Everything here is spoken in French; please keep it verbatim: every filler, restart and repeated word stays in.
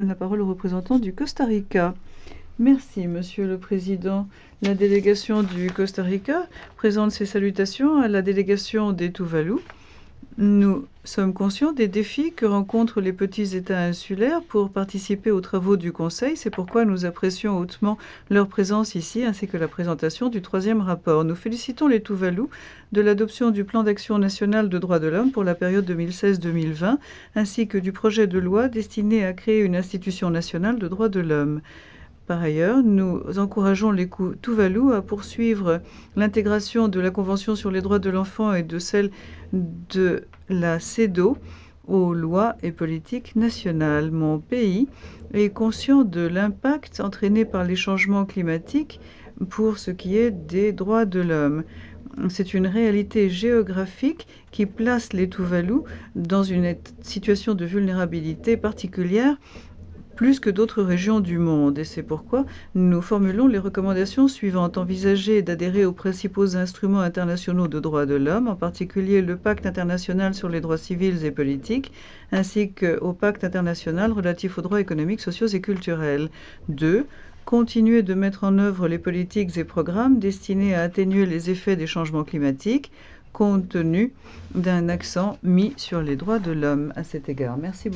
la parole au représentant du Costa Rica. Merci, Monsieur le Président. La délégation du Costa Rica présente ses salutations à la délégation des Tuvalu. Nous sommes conscients des défis que rencontrent les petits États insulaires pour participer aux travaux du Conseil. C'est pourquoi nous apprécions hautement leur présence ici, ainsi que la présentation du troisième rapport. Nous félicitons les Tuvalu de l'adoption du plan d'action national de droits de l'homme pour la période deux mille seize deux mille vingt, ainsi que du projet de loi destiné à créer une institution nationale de droits de l'homme. Par ailleurs, nous encourageons les Tuvalu à poursuivre l'intégration de la Convention sur les droits de l'enfant et de celle de la CEDAW aux lois et politiques nationales. Mon pays est conscient de l'impact entraîné par les changements climatiques pour ce qui est des droits de l'homme. C'est une réalité géographique qui place les Tuvalu dans une situation de vulnérabilité particulière plus que d'autres régions du monde. Et c'est pourquoi nous formulons les recommandations suivantes. Envisager d'adhérer aux principaux instruments internationaux de droits de l'homme, en particulier le Pacte international sur les droits civils et politiques, ainsi qu'au Pacte international relatif aux droits économiques, sociaux et culturels. deux. Continuer de mettre en œuvre les politiques et programmes destinés à atténuer les effets des changements climatiques, compte tenu d'un accent mis sur les droits de l'homme à cet égard. Merci beaucoup.